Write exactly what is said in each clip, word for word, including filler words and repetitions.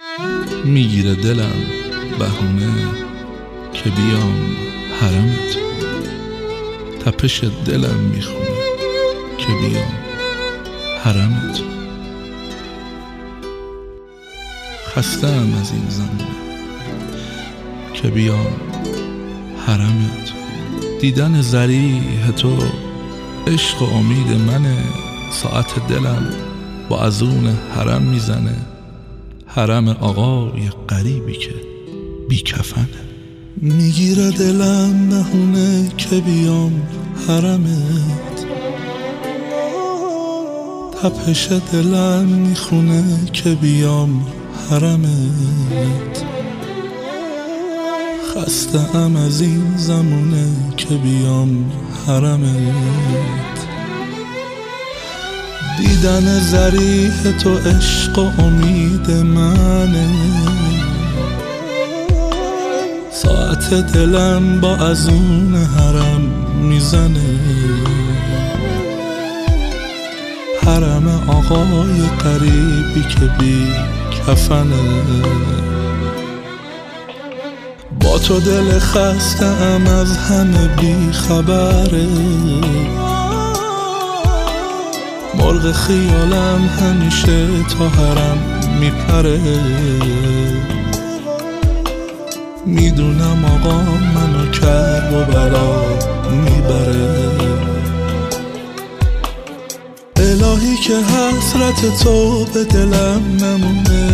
میگیره دلم بهونه که بیام حرمت، تپش دلم میخونه که بیام حرمت. خسته‌ام از این زمونه که بیام حرمت. دیدن ضریح تو عشق و امید منه، ساعت دلم با اذون حرم میزنه، حرم آقای غریبی که بی کفنه. میگیره دلم بهونه که بیام حرمت، تپش دلم میخونه که بیام حرمت. خسته‌ام از این زمونه که بیام حرمت. دیدن ضریح تو عشق و امید منه، ساعت دلم با اذون حرم میزنه، حرم آقای غریبی که بی کفنه. با تو دل خسته‌ام از همه بی خبره، مرغ خیالم همیشه تا حرم میپره. میدونم آقا منو کرب و بلا میبره، الهی که حسرت تو به دلم نمونه،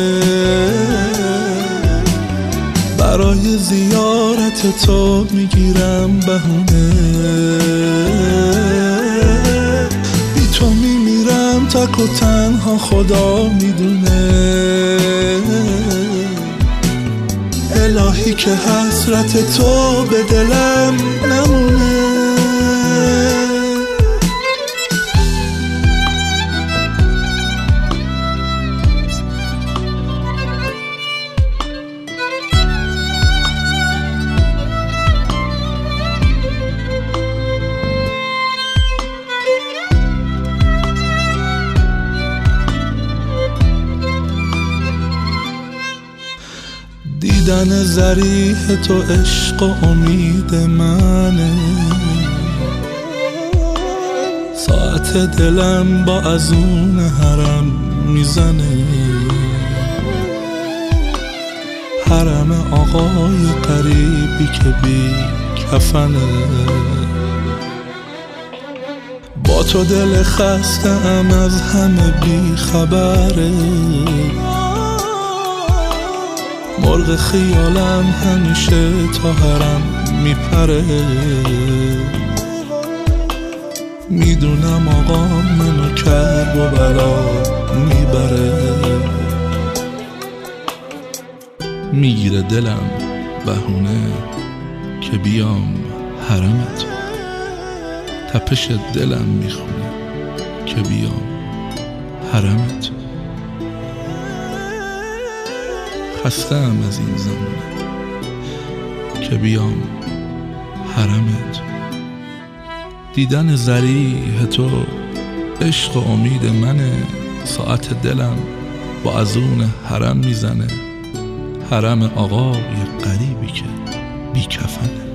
برای زیارت تو میگیرم بهونه. بی تو میمیرم تک و تنها خدا میدونه، الهی که حسرت تو به دلم نمونه. دیدن ضریح تو عشق و امید منه، ساعت دلم با اذون حرم میزنه، حرم آقای غریبی که بی کفنه. با تو دل خسته‌ام از همه بی خبره، مرغ خیالم همیشه تا حرم میپره. میدونم آقا منو کرب و بلا میبره، میگیره دلم بهونه که بیام حرمت، تپش دلم میخونه که بیام حرمت. خسته‌ام از این زمونه که بیام حرمت. دیدن ضریح تو عشق و امید منه، ساعت دلم با اذون حرم میزنه، حرم آقای غریبی که بی کفنه.